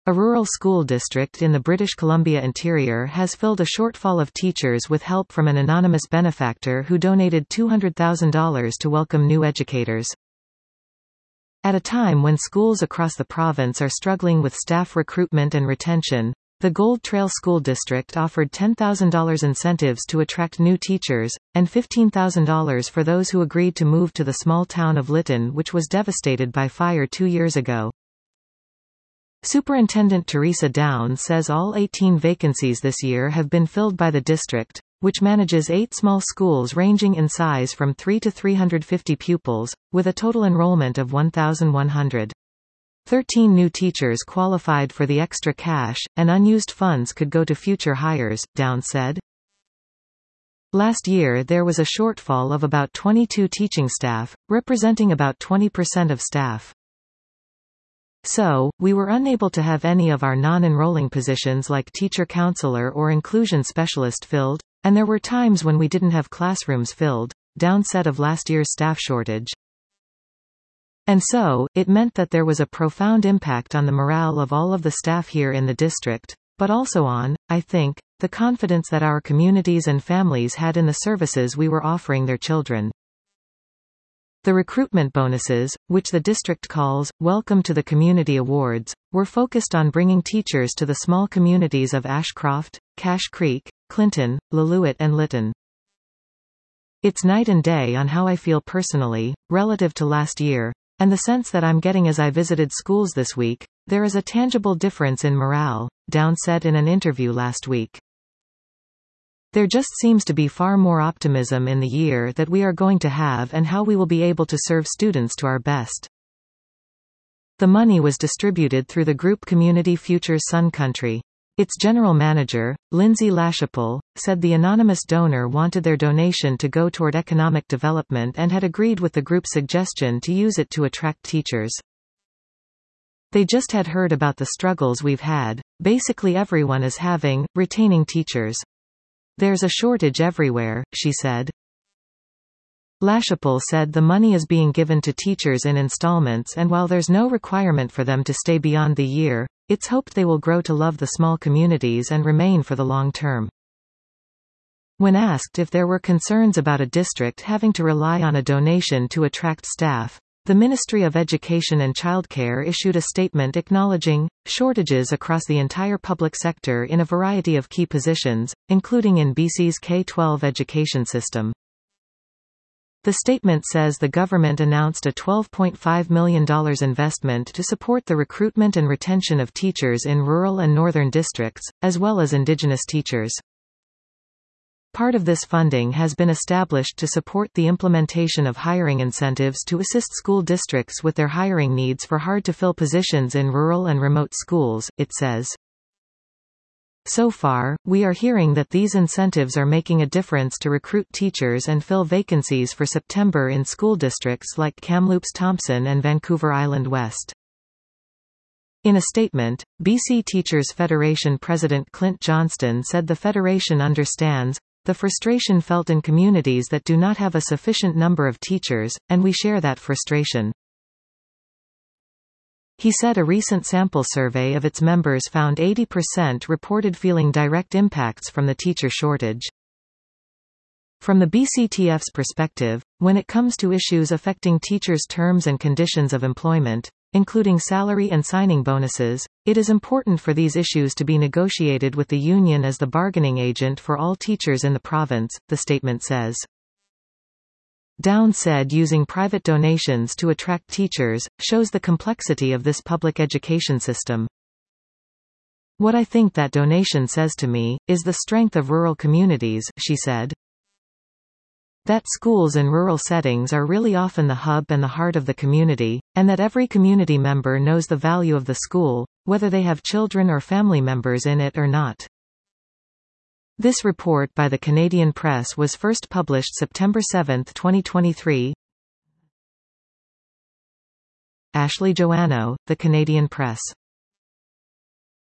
A rural school district in the British Columbia interior has filled a shortfall of teachers with help from an anonymous benefactor who donated $200,000 to welcome new educators. At a time when schools across the province are struggling with staff recruitment and retention, the Gold Trail School District offered $10,000 incentives to attract new teachers, and $15,000 for those who agreed to move to the small town of Lytton, which was devastated by fire 2 years ago. Superintendent Teresa Downs says all 18 vacancies this year have been filled by the district, which manages 8 small schools ranging in size from 3 to 350 pupils, with a total enrollment of 1,100. 13 new teachers qualified for the extra cash, and unused funds could go to future hires, Downs said. Last year there was a shortfall of about 22 teaching staff, representing about 20% of staff. So, we were unable to have any of our non-enrolling positions like teacher counselor or inclusion specialist filled, and there were times when we didn't have classrooms filled, Downs said of last year's staff shortage. And so, it meant that there was a profound impact on the morale of all of the staff here in the district, but also on, I think, the confidence that our communities and families had in the services we were offering their children. The recruitment bonuses, which the district calls, Welcome to the Community Awards, were focused on bringing teachers to the small communities of Ashcroft, Cache Creek, Clinton, Lillooet and Lytton. It's night and day on how I feel personally, relative to last year, and the sense that I'm getting as I visited schools this week. There is a tangible difference in morale, Downs said in an interview last week. There just seems to be far more optimism in the year that we are going to have and how we will be able to serve students to our best. The money was distributed through the group Community Futures Sun Country. Its general manager, Lindsay Lachapelle, said the anonymous donor wanted their donation to go toward economic development and had agreed with the group's suggestion to use it to attract teachers. They just had heard about the struggles we've had, basically everyone is having, retaining teachers. There's a shortage everywhere, she said. Lachapelle said the money is being given to teachers in installments, and while there's no requirement for them to stay beyond the year, it's hoped they will grow to love the small communities and remain for the long term. When asked if there were concerns about a district having to rely on a donation to attract staff, the Ministry of Education and Childcare issued a statement acknowledging shortages across the entire public sector in a variety of key positions, including in BC's K-12 education system. The statement says the government announced a $12.5 million investment to support the recruitment and retention of teachers in rural and northern districts, as well as Indigenous teachers. Part of this funding has been established to support the implementation of hiring incentives to assist school districts with their hiring needs for hard-to-fill positions in rural and remote schools, it says. So far, we are hearing that these incentives are making a difference to recruit teachers and fill vacancies for September in school districts like Kamloops Thompson and Vancouver Island West. In a statement, BC Teachers Federation President Clint Johnston said the Federation understands the frustration felt in communities that do not have a sufficient number of teachers, and we share that frustration. He said a recent sample survey of its members found 80% reported feeling direct impacts from the teacher shortage. From the BCTF's perspective, when it comes to issues affecting teachers' terms and conditions of employment, including salary and signing bonuses, it is important for these issues to be negotiated with the union as the bargaining agent for all teachers in the province, the statement says. Downs said using private donations to attract teachers shows the complexity of this public education system. What I think that donation says to me is the strength of rural communities, she said. That schools in rural settings are really often the hub and the heart of the community, and that every community member knows the value of the school, whether they have children or family members in it or not. This report by the Canadian Press was first published September 7, 2023. Ashley Joannou, The Canadian Press.